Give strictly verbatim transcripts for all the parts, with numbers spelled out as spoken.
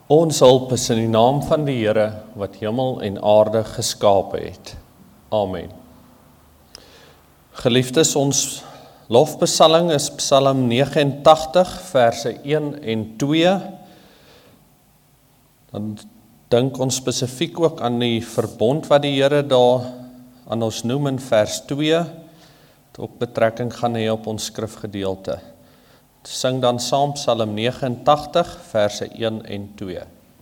Ons hulp is in die naam van die Here wat hemel en aarde geskape het. Amen. Geliefdes, ons lofbesalling is Psalm negenentagtig, verse een en twee. Dan dink ons spesifiek ook aan die verbond wat die Here daar aan ons noem in vers twee, wat ook betrekking gaan hê op ons skrifgedeelte. Sing dan saam Psalm negenentagtig, verse een en twee.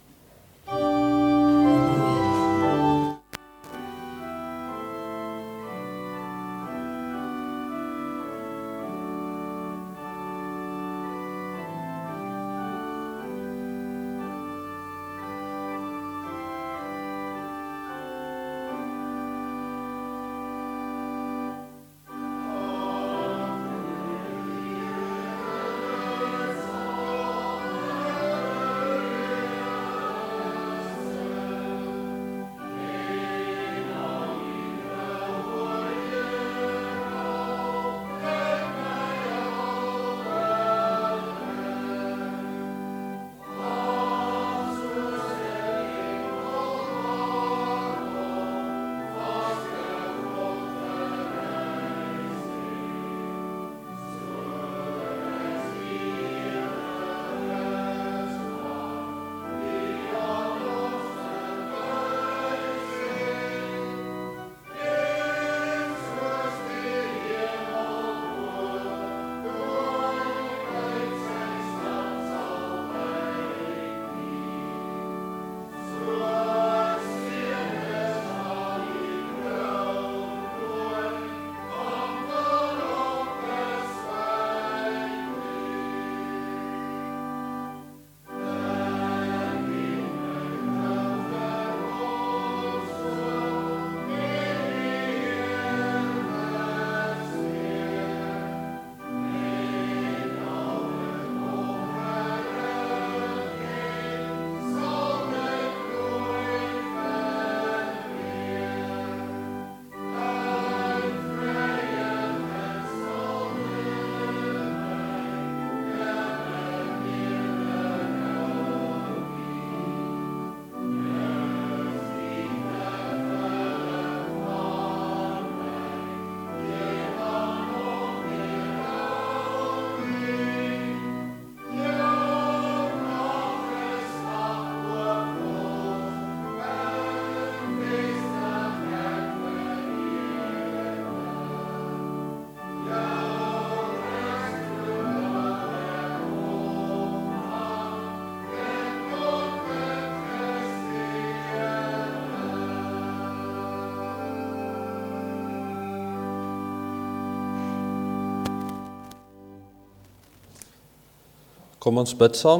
Kom ons bid saam.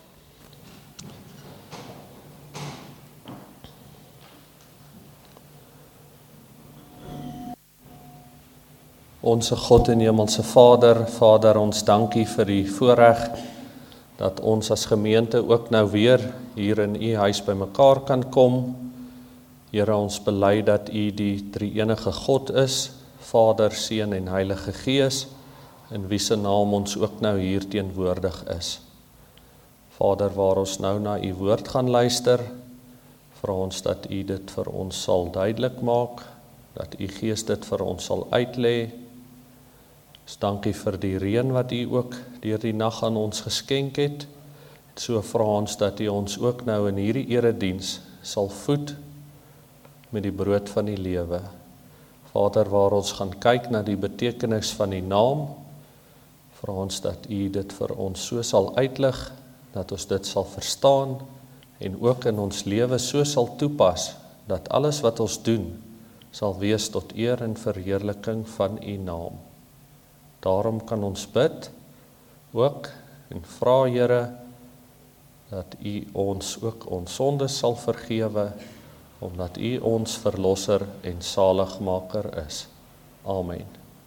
Onse God en hemelse Vader, Vader, ons dankie vir die voorreg dat ons as gemeente ook nou weer hier in U huis bymekaar kan kom. Here, ons bely dat U die drie-enige God is, Vader, Seun en Heilige Gees, in wie se naam ons ook nou hier teenwoordig is. Vader, waar ons nou na U woord gaan luister, vra ons dat U dit vir ons sal duidelik maak, dat U Gees dit vir ons sal uitlê. Ons dankie vir die reën wat U ook deur die nag aan ons geskenk het. So vra ons dat U ons ook nou in hierdie erediens sal voed met die brood van die lewe. Vader, waar ons gaan kyk na die betekenis van die naam, vra ons dat U dit vir ons so sal uitlig, dat ons dit sal verstaan en ook in ons lewe so sal toepas, dat alles wat ons doen, sal wees tot eer en verheerliking van U naam. Daarom kan ons bid, ook en vra, Here, dat U ons ook ons sondes sal vergewe, omdat U ons verlosser en saligmaker is. Amen.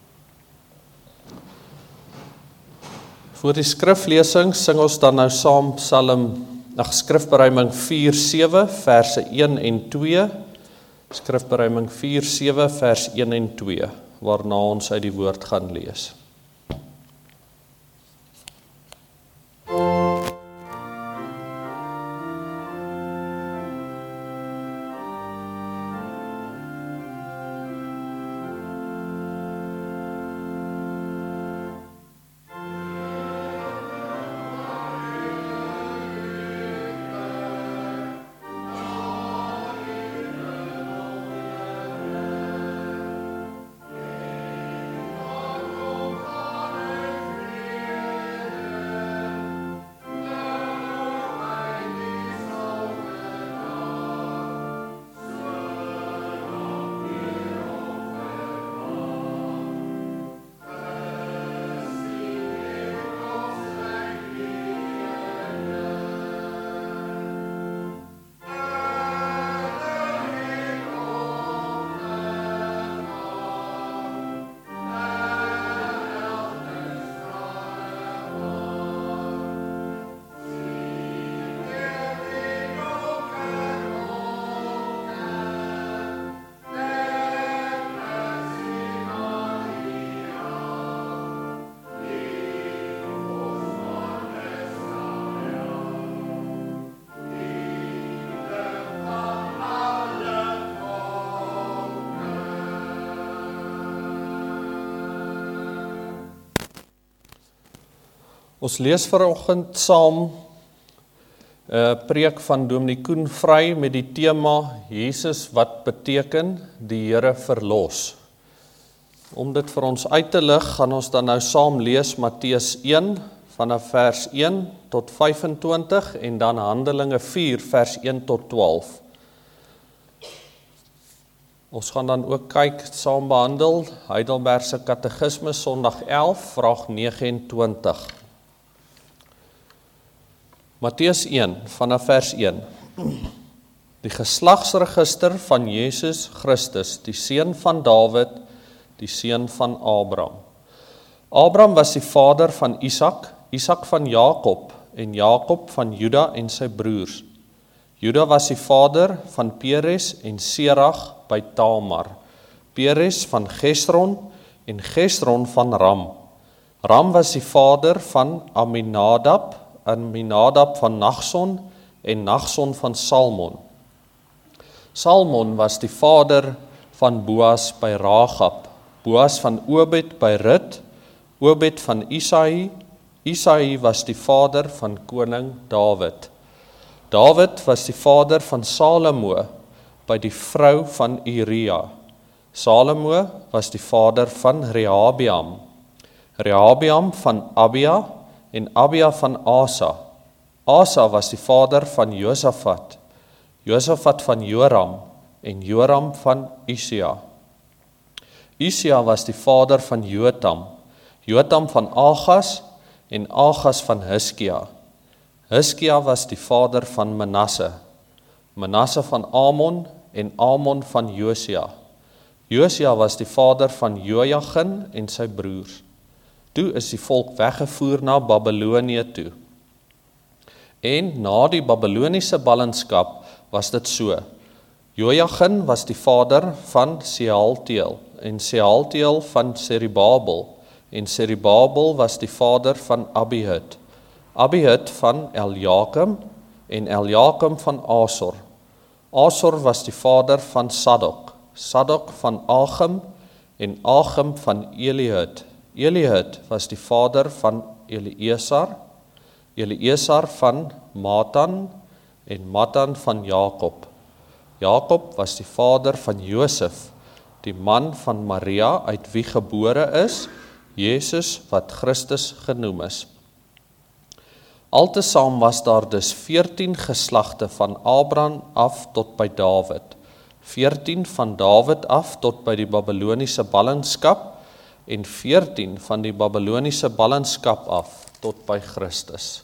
Voor die skriflesing sing ons dan nou saam Psalm, ag skrifberuiming vier sewe, verse een en twee. Skrifberuiming vier sewe, vers een en twee, waarna ons uit die woord gaan lees. Ons lees vanoggend saam 'n uh, preek van Dominee Koen Vry met die tema Jesus wat beteken die Here verlos. Om dit vir ons uit te lig, gaan ons dan nou saam lees Matteus een vanaf vers een tot vyf-en-twintig en dan Handelinge vier vers een tot twaalf. Ons gaan dan ook kyk, saam behandel, Heidelbergse Katekismes Sondag elf, vraag negenentwintig. Matteus een, vanaf vers een. Die geslagsregister van Jesus Christus, die seun van Dawid, die seun van Abraham. Abraham was die vader van Isak, Isak van Jakob, en Jakob van Juda en sy broers. Juda was die vader van Peres en Serach by Tamar, Peres van Gesron en Gesron van Ram. Ram was die vader van Aminadab, Aminadab van Nachson en Nachson van Salmon. Salmon was die vader van Boas by Ragab, Boas van Obed by Rut, Obed van Isaï, Isaï was die vader van koning Dawid. Dawid was die vader van Salomo by die vrou van Uria. Salomo was die vader van Rehabiam. Rehabiam van Abia en Abia van Asa. Asa was die vader van Josafat. Josafat van Joram en Joram van Usia. Usia was die vader van Jotam. Jotam van Agas en Agas van Hiskia. Hiskia was die vader van Manasse. Manasse van Amon en Amon van Josia. Josia was die vader van Joachim en sy broers. Toe is die volk weggevoer na Babylonië toe. En na die Babyloniese ballingskap was dit so. Joachim was die vader van Sealtiel en Sealtiel van Serubabel en Serubabel was die vader van Abihud. Abihud van Eliakim en Eliakim van Asor. Asor was die vader van Sadok, Sadok van Achim en Achim van Elihud. Elihud was die vader van Eliezer, Eliezer van Matan en Matan van Jakob. Jakob was die vader van Josef, die man van Maria uit wie gebore is, Jesus wat Christus genoem is. Altesaam was daar dus veertien geslagte van Abraham af tot by Dawid, veertien van Dawid af tot by die Babyloniese ballingskap en veertien van die Babyloniese ballingskap af tot by Christus.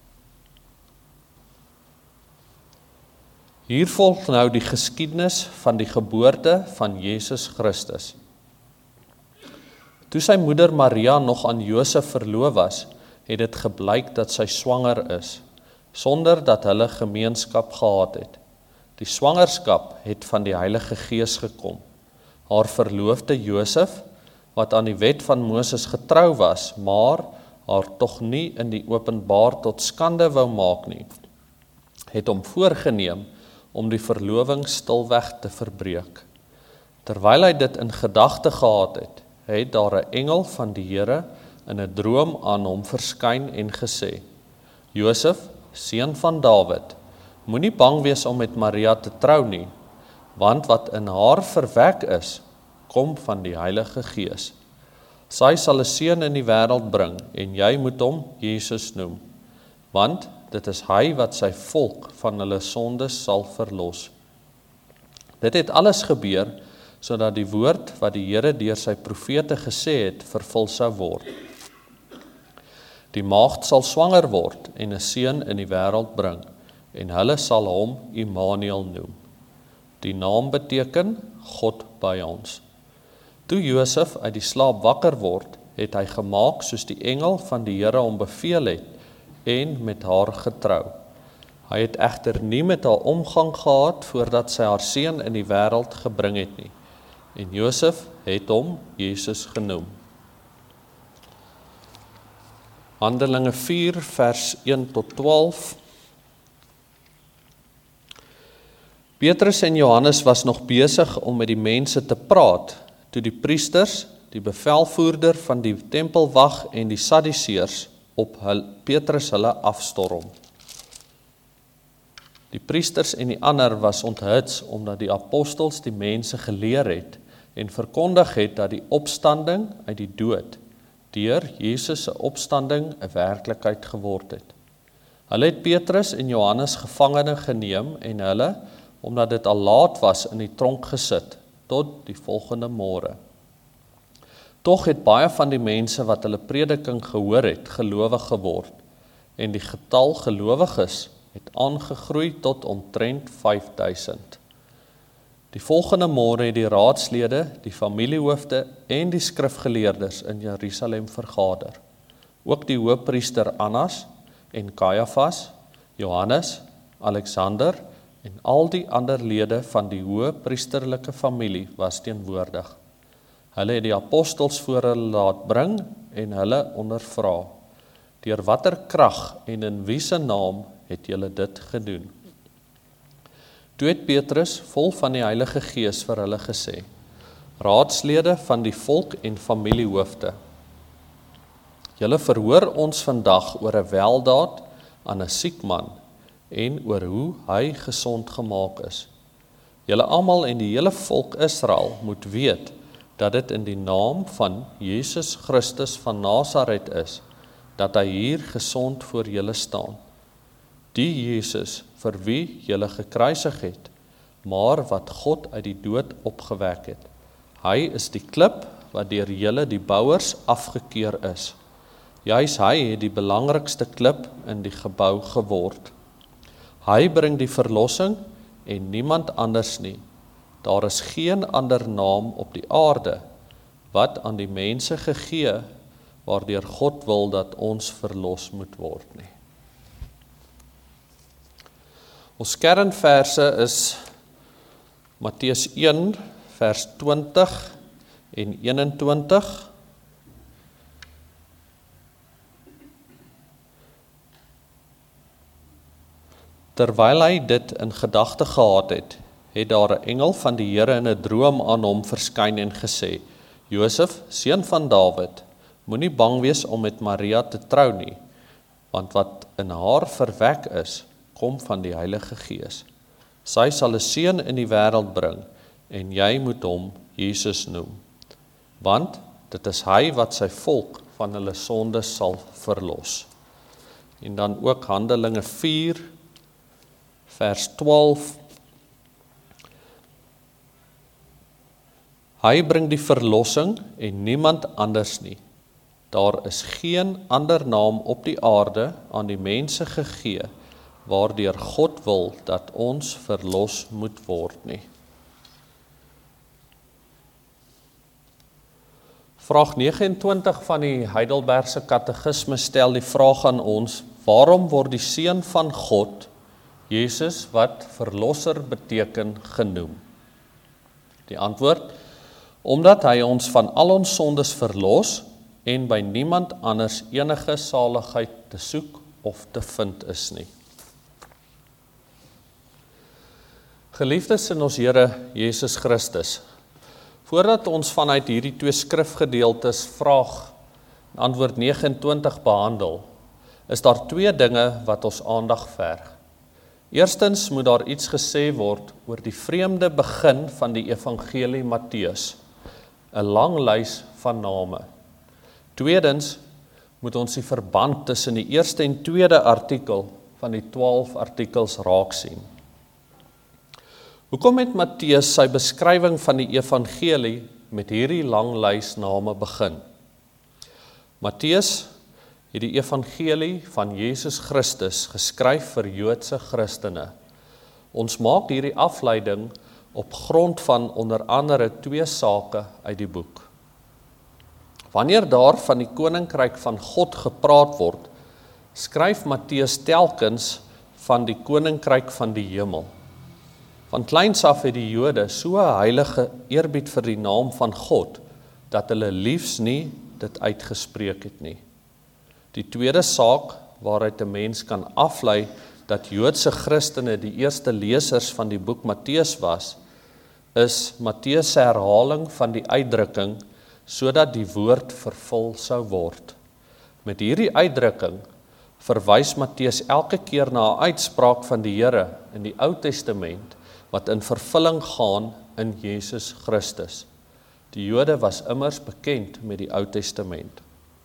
Hier volg nou die geskiedenis van die geboorte van Jesus Christus. Toe sy moeder Maria nog aan Josef verloof was, het dit geblyk dat sy swanger is, sonder dat hulle gemeenskap gehad het. Die swangerskap het van die Heilige Gees gekom. Haar verloofde Josef, wat aan die wet van Moses getrou was, maar haar tog nie in die openbaar tot skande wou maak nie, het hom voorgeneem om die verloving stilweg te verbreek. Terwyl hy dit in gedagte gehad het, het daar 'n engel van die Here in 'n droom aan hom verskyn en gesê: Josef, seun van Dawid, moenie bang wees om met Maria te trou nie, want wat in haar verwek is, kom van die Heilige Gees. Sy sal 'n seun in die wêreld bring en jy moet hom Jesus noem, want dit is hy wat sy volk van hulle sondes sal verlos. Dit het alles gebeur sodat die woord wat die Here deur sy profete gesê het vervul sou word. Die maagd sal swanger word en 'n seun in die wêreld bring en hulle sal hom Immanuel noem. Die naam beteken God by ons. Toe Josef uit die slaap wakker word, het hy gemaak soos die engel van die Here hom beveel het en met haar getrou. Hy het egter nie met haar omgang gehad voordat sy haar seun in die wêreld gebring het nie. En Josef het hom Jesus genoem. Handelinge vier vers een tot twaalf. Petrus en Johannes was nog besig om met die mense te praat, toe die priesters, die bevelvoerder van die tempelwag en die Sadduseërs op hul, Petrus hulle afstorm. Die priesters en die ander was onthuts omdat die apostels die mense geleer het en verkondig het dat die opstanding uit die dood deur Jesus se opstanding 'n werklikheid geword het. Hulle het Petrus en Johannes gevangene geneem en hulle, omdat dit al laat was, in die tronk gesit tot die volgende môre. Tog het baie van die mense wat hulle prediking gehoor het, gelowig geword en die getal gelowiges het aangegroei tot omtrent vyf duisend. Die volgende môre het die raadslede, die familiehoofde en die skrifgeleerdes in Jerusalem vergader. Ook die hoofpriester Annas en Kajafas, Johannes, Alexander en al die ander lede van die hoë priesterlike familie was teenwoordig. Hulle het die apostels voor hulle laat bring en hulle ondervra. Deur watter krag en in wie se naam het julle dit gedoen? Toe het Petrus, vol van die Heilige Gees, vir hulle gesê: Raadslede van die volk en familiehoofde, julle verhoor ons vandag oor 'n weldaad aan 'n siek man en oor hoe hy gesond gemaak is. Julle almal en die hele volk Israel moet weet dat dit in die naam van Jesus Christus van Nasaret is, dat hy hier gesond voor julle staan. Die Jesus vir wie julle gekruisig het, maar wat God uit die dood opgewek het. Hy is die klip wat deur julle die bouers afgekeur is. Juis hy het die belangrikste klip in die gebou geword. Hy bring die verlossing en niemand anders nie. Daar is geen ander naam op die aarde wat aan die mense gegee waardeur God wil dat ons verlos moet word nie. Ons kernverse is Matteus een vers twintig en eenentwintig. Terwyl hy dit in gedagte gehad het, het daar 'n engel van die Here in 'n droom aan hom verskyn en gesê: Josef, seun van Dawid, moenie bang wees om met Maria te trou nie, want wat in haar verwek is, kom van die Heilige Gees. Sy sal 'n seun in die wêreld bring en jy moet hom Jesus noem, want dit is hy wat sy volk van hulle sondes sal verlos. En dan ook Handelinge vier vers twaalf. Hy bring die verlossing en niemand anders nie. Daar is geen ander naam op die aarde aan die mense gegee waardeur God wil dat ons verlos moet word nie. Vraag nege en twintig van die Heidelbergse Katekisme stel die vraag aan ons: waarom word die Seun van God, Jesus, wat verlosser beteken, genoem? Die antwoord: omdat hy ons van al ons sondes verlos en by niemand anders enige saligheid te soek of te vind is nie. Geliefdes in ons Here Jesus Christus, voordat ons vanuit hierdie twee skrifgedeeltes vraag en antwoord nege en twintig behandel, is daar twee dinge wat ons aandag verg. Eerstens moet daar iets gesê word oor die vreemde begin van die evangelie Matteus, 'n lang lys van name. Tweedens moet ons die verband tussen die eerste en tweede artikel van die twaalf artikels raak sien. Hoekom het Matteus sy beskrywing van die evangelie met hierdie lang lys name begin? Matteus het die evangelie van Jesus Christus geskryf vir Joodse Christene. Ons maak hierdie afleiding op grond van onder andere twee sake uit die boek. Wanneer daar van die koninkryk van God gepraat word, skryf Matteus telkens van die koninkryk van die hemel. Van kleins af het die Jode so 'n heilige eerbied vir die naam van God, dat hulle liefs nie dit uitgespreek het nie. Die tweede saak waaruit 'n mens kan aflei dat Joodse Christene die eerste lesers van die boek Matteus was, is Matteus se herhaling van die uitdrukking sodat die woord vervul sou word. Met hierdie uitdrukking verwys Matteus elke keer na 'n uitspraak van die Here in die Ou Testament wat in vervulling gaan in Jesus Christus. Die Jode was immers bekend met die Ou Testament.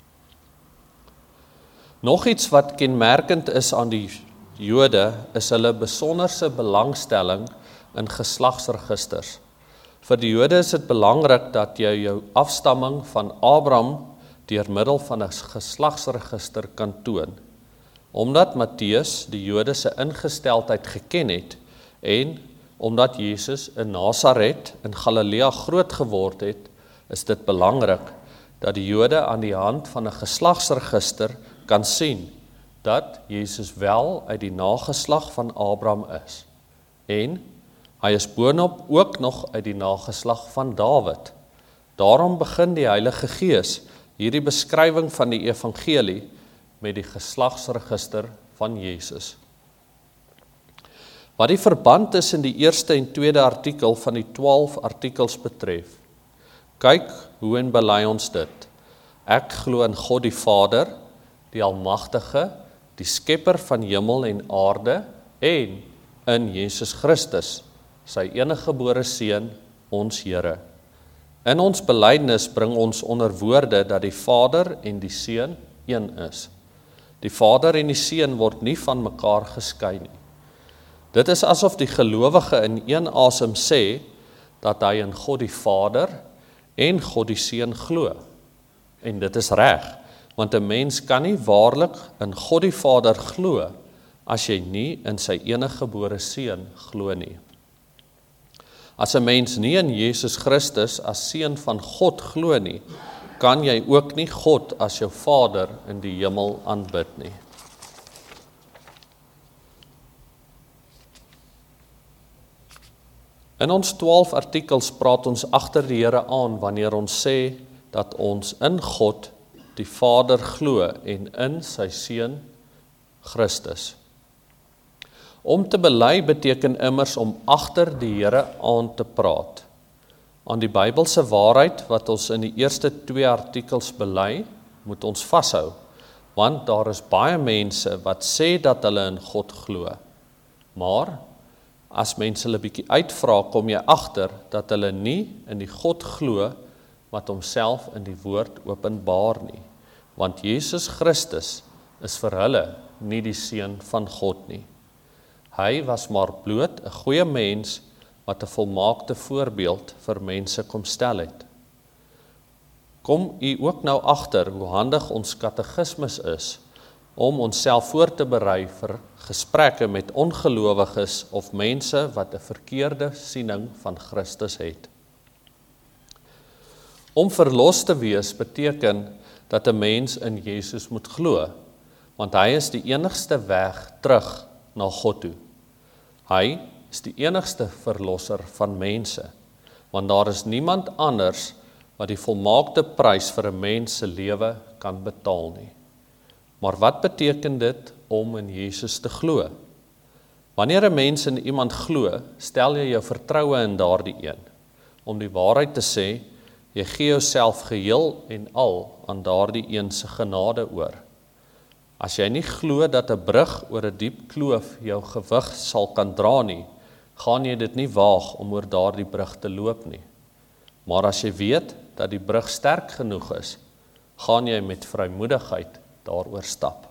Nog iets wat kenmerkend is aan die Jode is hulle besonderse belangstelling in geslagsregisters. Vir die Jode is dit belangrik dat jy jou afstamming van Abraham deur middel van 'n geslagsregister kan toon. Omdat Matteus die Jode se ingesteldheid geken het en omdat Jesus in Nasaret in Galilea groot geword het, is dit belangrik dat die Jode aan die hand van 'n geslagsregister kan sien dat Jesus wel uit die nageslag van Abraham is. En hy is boonop ook nog uit die nageslag van Dawid. Daarom begin die Heilige Gees hierdie beskrywing van die evangelie met die geslagsregister van Jesus. Wat die verband tussen die eerste en tweede artikel van die twaalf artikels betref, kyk hoe en bely ons dit. Ek glo in God die Vader, die Almagtige, die skepper van hemel en aarde, en in Jesus Christus, sy eniggebore seun, ons Here. In ons belydenis bring ons onder woorde dat die Vader en die Seun een is. Die Vader en die Seun word nie van mekaar geskei nie. Dit is asof die gelowige in een asem sê dat hy in God die Vader en God die Seun glo. En dit is reg, want 'n mens kan nie waarlik in God die Vader glo as jy nie in sy eniggebore seun glo nie. As 'n mens nie in Jesus Christus as seun van God glo nie, kan jy ook nie God as jou Vader in die hemel aanbid nie. In ons twaalf artikels praat ons agter die Here aan wanneer ons sê dat ons in God die Vader glo en in sy Seun Christus. Om te bely beteken immers om agter die Here aan te praat. Aan die Bybelse waarheid wat ons in die eerste twee artikels bely, moet ons vashou, want daar is baie mense wat sê dat hulle in God glo. Maar as mense hulle bietjie uitvra, kom jy agter dat hulle nie in die God glo wat homself in die woord openbaar nie, want Jesus Christus is vir hulle nie die seun van God nie. Hy was maar bloot 'n goeie mens wat 'n volmaakte voorbeeld vir mense kom stel het. Kom u ook nou agter hoe handig ons katekismes is om onsself voor te berei vir gesprekke met ongelowiges of mense wat 'n verkeerde siening van Christus het. Om verlos te wees beteken dat 'n mens in Jesus moet glo, want hy is die enigste weg terug na God toe. Hy is die enigste verlosser van mense, want daar is niemand anders wat die volmaakte prys vir 'n mens se lewe kan betaal nie. Maar wat beteken dit om in Jesus te glo? Wanneer 'n mens in iemand glo, stel jy jou vertroue in daardie een. Om die waarheid te sê, jy gee jouself geheel en al aan daardie een se genade oor. As jy nie glo dat 'n brug oor 'n diep kloof jou gewig sal kan dra nie, gaan jy dit nie waag om oor daardie brug te loop nie. Maar as jy weet dat die brug sterk genoeg is, gaan jy met vrymoedigheid daaroor stap.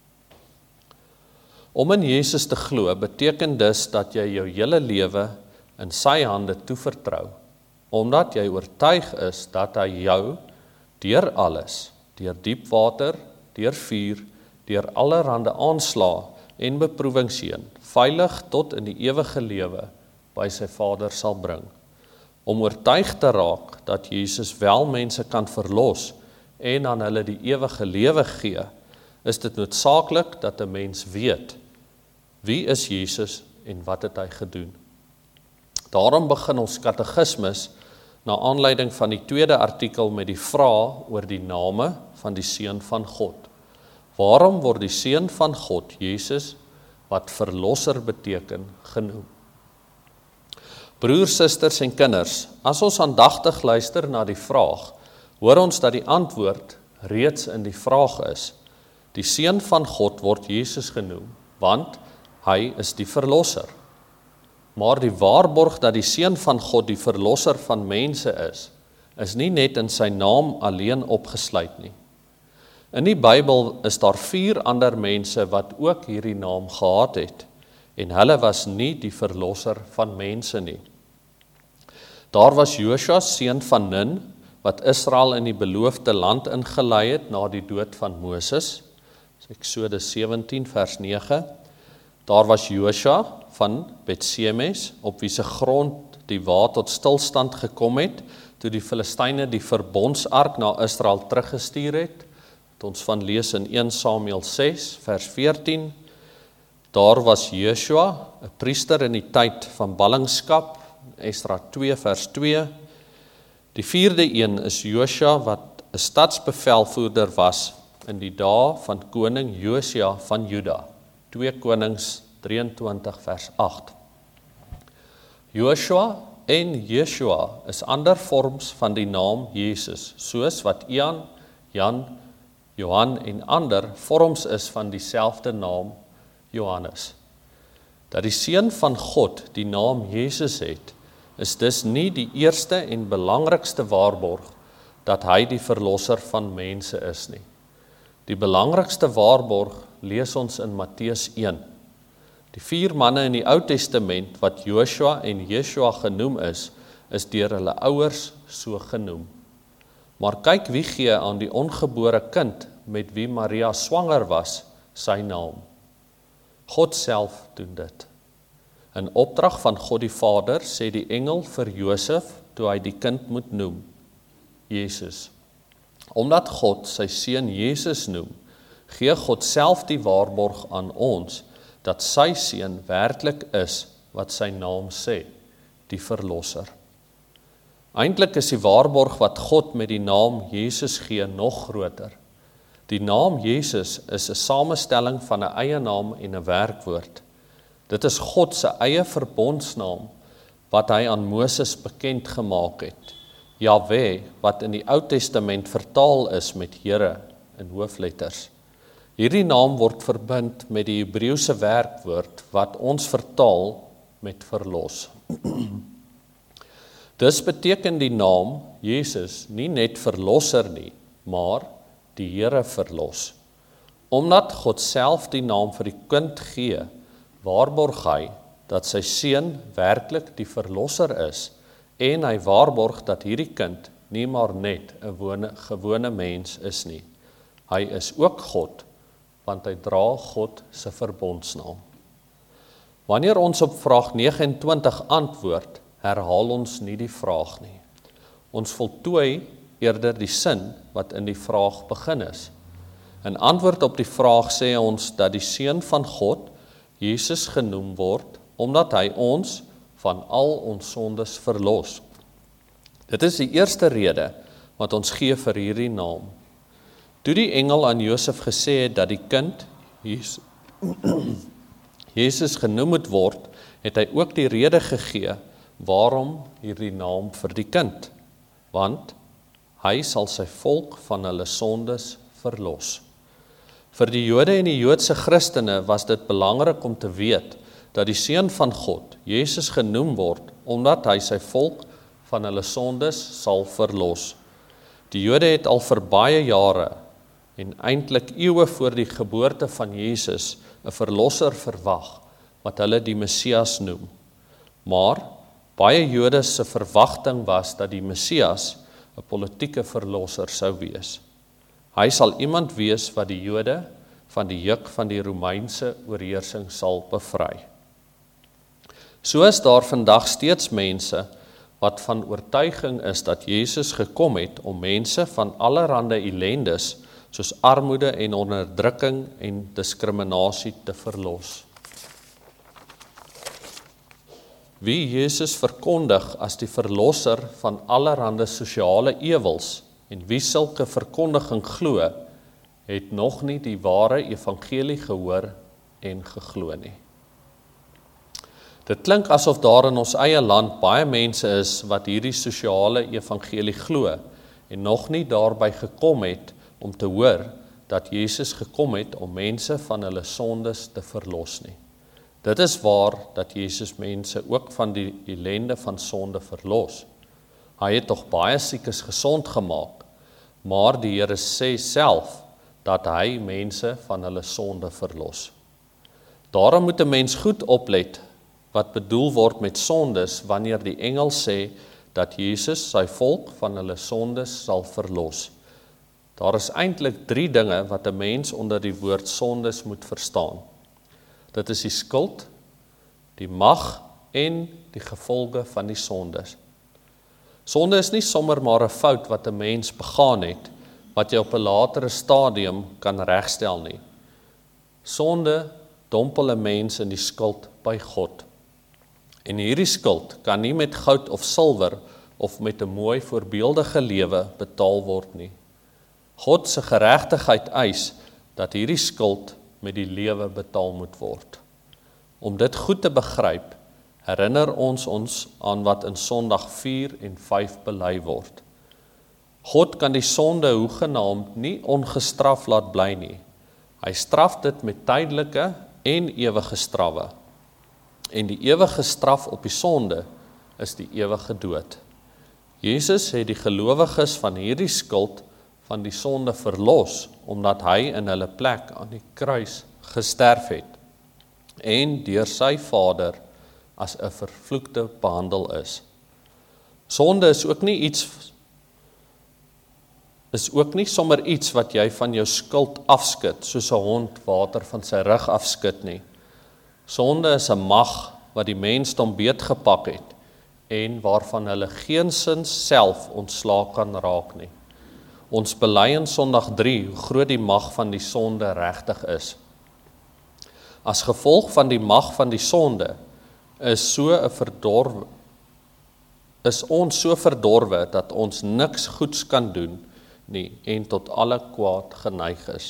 Om in Jesus te glo beteken dus dat jy jou hele lewe in sy hande toevertrou, omdat jy oortuig is dat hy jou deur alles, deur diep water, deur vuur, deur allerhande aanslae en beproewings heen, veilig tot in die ewige lewe by sy Vader sal bring. Om oortuig te raak dat Jesus wel mense kan verlos en aan hulle die ewige lewe gee, is dit noodsaaklik dat 'n mens weet, wie is Jesus en wat het hy gedoen? Daarom begin ons katekismes na aanleiding van die tweede artikel met die vraag oor die name van die Seun van God. Waarom word die Seun van God, Jesus, wat verlosser beteken, genoem? Broers, susters en kinders, as ons aandagtig luister na die vraag, hoor ons dat die antwoord reeds in die vraag is, Die Seun van God word Jesus genoem, want hy is die verlosser. Maar die waarborg dat die Seun van God die verlosser van mense is, is nie net in sy naam alleen opgesluit nie. In die Bybel is daar vier ander mense wat ook hierdie naam gehad het, en hulle was nie die verlosser van mense nie. Daar was Josua, seun van Nun, wat Israel in die beloofde land ingelei het na die dood van Moses, Eksodus sewentien vers nege. Daar was Josua van Bet-Semes, op wie se grond die waar tot stilstand gekom het, toe die Filistyne die verbondsark na Israel teruggestuur het, het ons van lees in eerste Samuel ses vers veertien. Daar was Joshua, 'n priester in die tyd van ballingskap, Esdra twee vers twee. Die vierde een is Joshua wat 'n stadsbevelvoerder was in die dae van koning Josia van Juda, twee Konings drieëntwintig vers agt. Joshua en Yeshua is ander vorms van die naam Jesus, soos wat Ian, Jan, Johan en ander vorms is van dieselfde naam Johannes. Dat die Seun van God die naam Jesus het, is dus nie die eerste en belangrikste waarborg dat hy die verlosser van mense is nie. Die belangrikste waarborg lees ons in Matteus een. Die vier manne in die Ou Testament wat Joshua en Yeshua genoem is, is deur hulle ouers so genoem. Maar kyk wie gee aan die ongebore kind met wie Maria swanger was, sy naam. God self doen dit. In opdrag van God die Vader sê die engel vir Josef toe hy die kind moet noem, Jesus. Omdat God sy seun Jesus noem, gee God self die waarborg aan ons dat sy seun werklik is wat sy naam sê, die verlosser. Eintlik is die waarborg wat God met die naam Jesus gee nog groter. Die naam Jesus is 'n samestelling van 'n eie naam en 'n werkwoord. Dit is God se eie verbondsnaam wat hy aan Moses bekend gemaak het. Jahwe, wat in die Ou Testament vertaal is met Here in hoofletters. Hierdie naam word verbind met die Hebreëse werkwoord wat ons vertaal met verlos. Dis beteken die naam Jesus nie net verlosser nie, maar die Here verlos. Omdat God self die naam vir die kind gee, waarborg hy dat sy seun werklik die verlosser is en hy waarborg dat hierdie kind nie maar net 'n gewone mens is nie. Hy is ook God, want hy dra God se verbondsnaam. Wanneer ons op vraag negenentwintig antwoord, herhaal ons nie die vraag nie. Ons voltooi eerder die sin wat in die vraag begin is. In antwoord op die vraag sê ons dat die Seun van God, Jesus genoem word, omdat hy ons van al ons sondes verlos. Dit is die eerste rede wat ons gee vir hierdie naam. Toe die engel aan Josef gesê het dat die kind Jesus, Jesus genoem moet word, het hy ook die rede gegee waarom hierdie naam vir die kind, want hy sal sy volk van hulle sondes verlos. Vir die Jode en die Joodse Christene was dit belangrik om te weet dat die Seun van God, Jesus genoem word, omdat hy sy volk van hulle sondes sal verlos. Die Jode het al vir baie jare en eintlik eeue voor die geboorte van Jesus 'n verlosser verwag, wat hulle die Messias noem. Maar baie Jode se verwagting was dat die Messias 'n politieke verlosser sou wees. Hy sal iemand wees wat die Jode van die juk van die Romeinse oorheersing sal bevry. So is daar vandag steeds mense wat van oortuiging is dat Jesus gekom het om mense van allerlei ellendes soos armoede en onderdrukking en diskriminasie te verlos. Wie Jesus verkondig as die verlosser van allerlei sosiale ewels en wie sulke verkondiging glo, het nog nie die ware evangelie gehoor en geglo nie. Dit klink asof daar in ons eie land baie mense is wat hierdie sosiale evangelie glo en nog nie daarby gekom het om te hoor dat Jesus gekom het om mense van hulle sondes te verlos nie. Dit is waar dat Jesus mense ook van die ellende van sonde verlos. Hy het tog baie siekes gesond gemaak, maar die Here sê self dat hy mense van hulle sonde verlos. Daarom moet 'n mens goed oplet wat bedoel word met sondes wanneer die engel sê dat Jesus sy volk van hulle sondes sal verlos. Daar is eintlik drie dinge wat 'n mens onder die woord sondes moet verstaan. Dit is die skuld, die mag en die gevolge van die sondes. Sonde is nie sommer maar 'n fout wat 'n mens begaan het, wat jy op 'n latere stadium kan regstel nie. Sonde dompel 'n mens in die skuld by God. En hierdie skuld kan nie met goud of silwer of met 'n mooi voorbeeldige lewe betaal word nie. God se geregtigheid eis dat hierdie skuld met die lewe betaal moet word. Om dit goed te begryp, herinner ons ons aan wat in Sondag vier en vyf bely word. God kan die sonde hoegenaamd nie ongestraf laat bly nie. Hy straf dit met tydelike en ewige strawwe. En die ewige straf op die sonde is die ewige dood. Jesus het die gelowiges van hierdie skuld van die sonde verlos, omdat hy in hulle plek aan die kruis gesterf het en deur sy Vader as 'n vervloekte behandel is. Sonde is ook nie iets is ook nie sommer iets wat jy van jou skuld afskud, soos 'n hond water van sy rug afskud nie. Sonde is 'n mag wat die mensdom beetgepak het en waarvan hulle geensins self ontslae kan raak nie. Ons bely in Sondag drie hoe groot die mag van die sonde regtig is. As gevolg van die mag van die sonde is so 'n verdorwe is ons so verdorwe dat ons niks goeds kan doen nie en tot alle kwaad geneig is.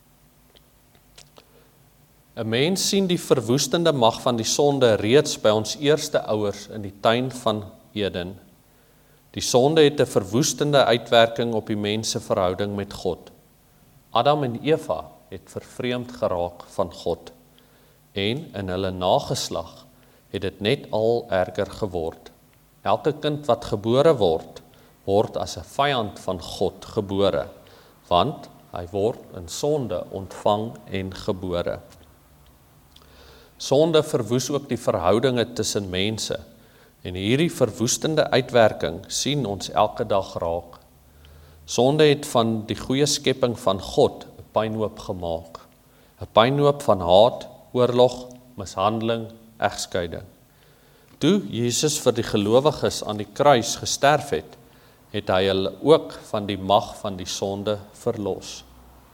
'n Mens sien die verwoestende mag van die sonde reeds by ons eerste ouers in die tuin van Eden. Die sonde het 'n verwoestende uitwerking op die mens se verhouding met God. Adam en Eva het vervreemd geraak van God en in hulle nageslag het dit net al erger geword. Elke kind wat gebore word, word as 'n vyand van God gebore, want hy word in sonde ontvang en gebore. Sonde verwoes ook die verhoudinge tussen mense, en hierdie verwoestende uitwerking sien ons elke dag raak. Sonde het van die goeie skepping van God 'n pynhoop gemaak, 'n pynhoop van haat, oorlog, mishandeling, egskeiding. Toe Jesus vir die gelowiges aan die kruis gesterf het, het hy hulle ook van die mag van die sonde verlos.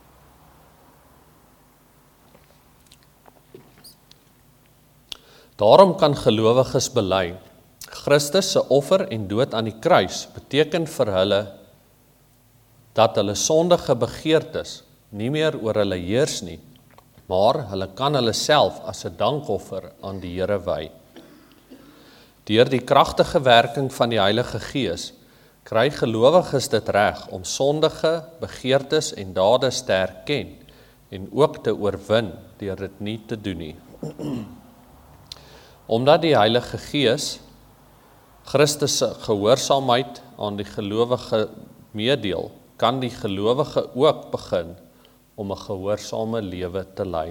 Daarom kan gelowiges bely, Christus se offer en dood aan die kruis beteken vir hulle dat hulle sondige begeertes nie meer oor hulle heers nie, maar hulle kan hulle self as 'n dankoffer aan die Here wy. Deur die kragtige werking van die Heilige Gees kry gelowiges dit reg om sondige begeertes en dade te erken en ook te oorwin deur dit nie te doen nie. Omdat die Heilige Gees Christus se gehoorsaamheid aan die gelowige meedeel, kan die gelowige ook begin om 'n gehoorsame lewe te lei.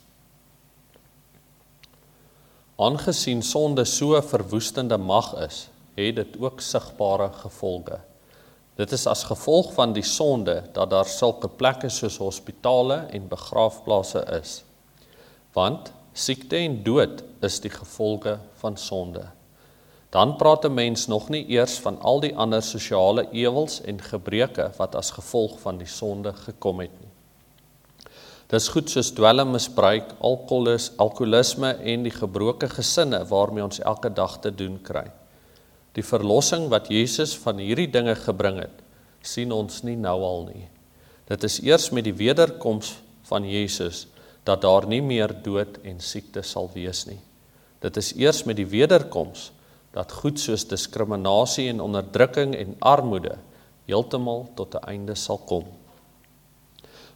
Aangesien sonde so 'n verwoestende mag is, het dit ook sigbare gevolge. Dit is as gevolg van die sonde dat daar sulke plekke soos hospitale en begraafplase is. Want siekte en dood is die gevolge van sonde. Dan praat 'n mens nog nie eers van al die ander sosiale ewels en gebreke wat as gevolg van die sonde gekom het nie. Dis goed soos dwelmmisbruik, alkoholis, alkoholisme en die gebroke gesinne waarmee ons elke dag te doen kry. Die verlossing wat Jesus van hierdie dinge gebring het, sien ons nie nou al nie. Dit is eers met die wederkoms van Jesus dat daar nie meer dood en siekte sal wees nie. Dit is eers met die wederkoms dat goed soos diskriminasie en onderdrukking en armoede heeltemal tot 'n einde sal kom.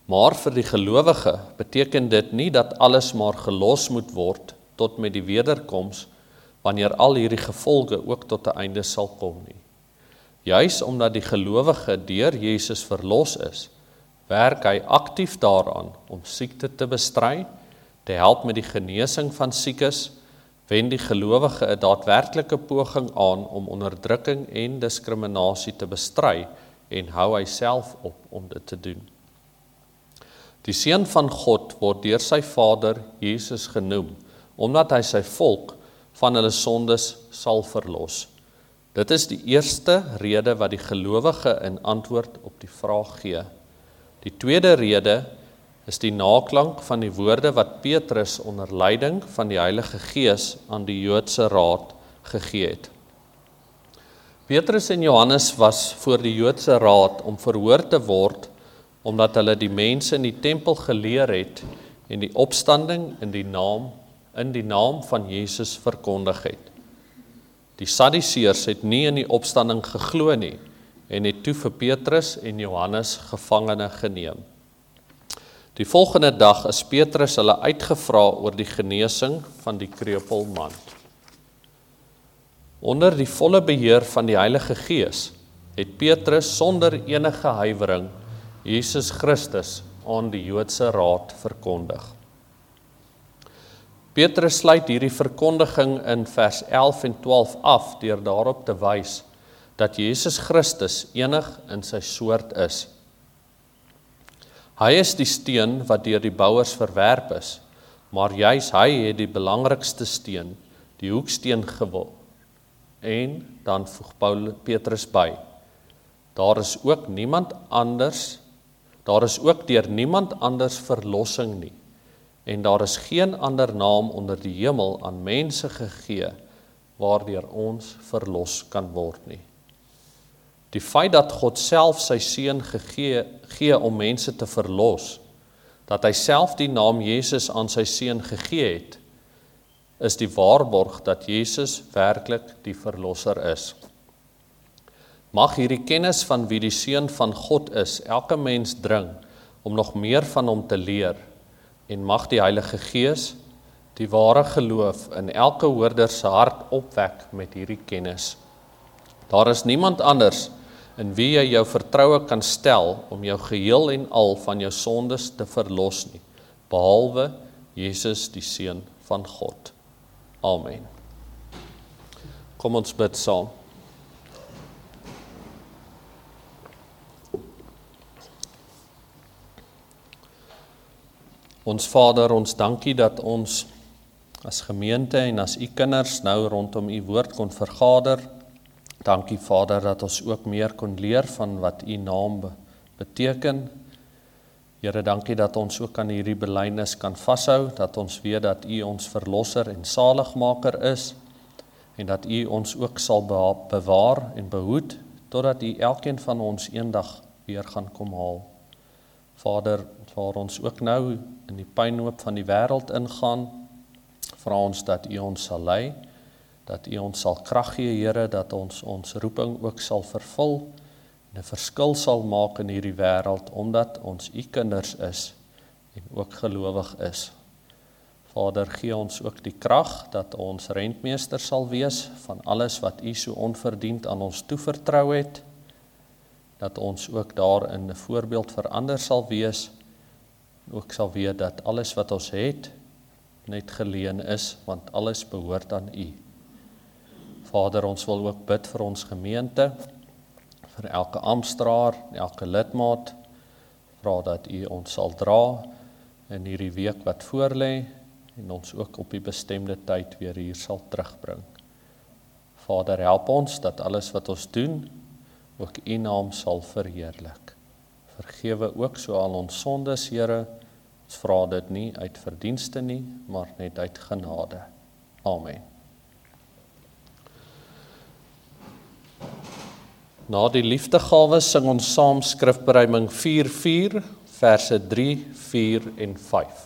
Maar vir die gelowige beteken dit nie dat alles maar gelos moet word tot met die wederkoms, wanneer al hierdie gevolge ook tot 'n einde sal kom nie. Juis omdat die gelowige deur Jesus verlos is, werk hy aktief daaraan om siekte te bestry, te help met die genesing van siekes, wend die gelowige 'n daadwerklike poging aan om onderdrukking en diskriminasie te bestry en hou hy self op om dit te doen. Die Seun van God word deur sy Vader Jesus genoem, omdat hy sy volk van hulle sondes sal verlos. Dit is die eerste rede wat die gelowige in antwoord op die vraag gee. Die tweede rede is die naklank van die woorde wat Petrus onder leiding van die Heilige Gees aan die Joodse Raad gegee het. Petrus en Johannes was voor die Joodse Raad om verhoor te word, omdat hulle die mense in die tempel geleer het en die opstanding in die naam, in die naam van Jesus verkondig het. Die Sadduseërs het nie in die opstanding geglo nie en het toe vir Petrus en Johannes gevangene geneem. Die volgende dag is Petrus hulle uitgevra oor die genesing van die kreupelman. Onder die volle beheer van die Heilige Gees het Petrus sonder enige huiwering Jesus Christus aan die Joodse Raad verkondig. Petrus sluit hierdie verkondiging in vers elf en twaalf af deur daarop te wys dat Jesus Christus enig in sy soort is. Hy is die steen wat deur die bouers verwerp is, maar juis hy het die belangrikste steen, die hoeksteen geword. En dan voeg Paulus Petrus by: Daar is ook niemand anders, daar is ook deur niemand anders verlossing nie, en daar is geen ander naam onder die hemel aan mense gegee waardeur ons verlos kan word nie. Die feit dat God self sy seun gegee gee om mense te verlos, dat hy self die naam Jesus aan sy seun gegee het, is die waarborg dat Jesus werklik die verlosser is. Mag hierdie kennis van wie die Seun van God is, elke mens dring om nog meer van hom te leer, en mag die Heilige Gees die ware geloof in elke hoorder se hart opwek met hierdie kennis. Daar is niemand anders in wie jy jou vertroue kan stel om jou geheel en al van jou sondes te verlos nie, behalwe Jesus die Seun van God. Amen. Kom ons bid saam. Ons Vader, ons dankie dat ons as gemeente en as u kinders nou rondom u woord kon vergader. Dankie Vader dat ons ook meer kon leer van wat u naam beteken. Here, dankie dat ons ook aan hierdie belydenis kan vashou, dat ons weet dat u ons verlosser en saligmaker is, en dat u ons ook sal bewaar en behoed, totdat u elkeen van ons eendag weer gaan kom haal. Vader, waar ons ook nou in die pynhoop van die wêreld ingaan, vra ons dat u ons sal lei, dat u ons sal krag gee, Here, dat ons ons roeping ook sal vervul, en 'n verskil sal maak in hierdie wêreld, omdat ons u kinders is, en ook gelowig is. Vader, gee ons ook die krag, dat ons rentmeester sal wees, van alles wat u so onverdiend aan ons toevertrou het, dat ons ook daarin 'n voorbeeld vir ander sal wees, en ook sal weet dat alles wat ons het, net geleen is, want alles behoort aan u. Vader, ons wil ook bid vir ons gemeente, vir elke amptdraer, elke lidmaat, vra dat u ons sal dra in hierdie week wat voorlê, en ons ook op die bestemde tyd weer hier sal terugbring. Vader, help ons dat alles wat ons doen, ook u naam sal verheerlik. Vergewe ook so al ons sondes, Here, ons vra dit nie uit verdienste nie, maar net uit genade. Amen. Na die liefdegawe sing ons saam skrifberuiming vier vier, verse drie, vier en vyf.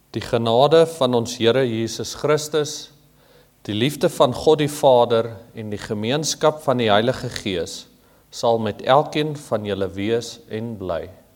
Die genade van ons Here Jesus Christus, die liefde van God die Vader en die gemeenskap van die Heilige Gees sal met elkeen van julle wees en bly.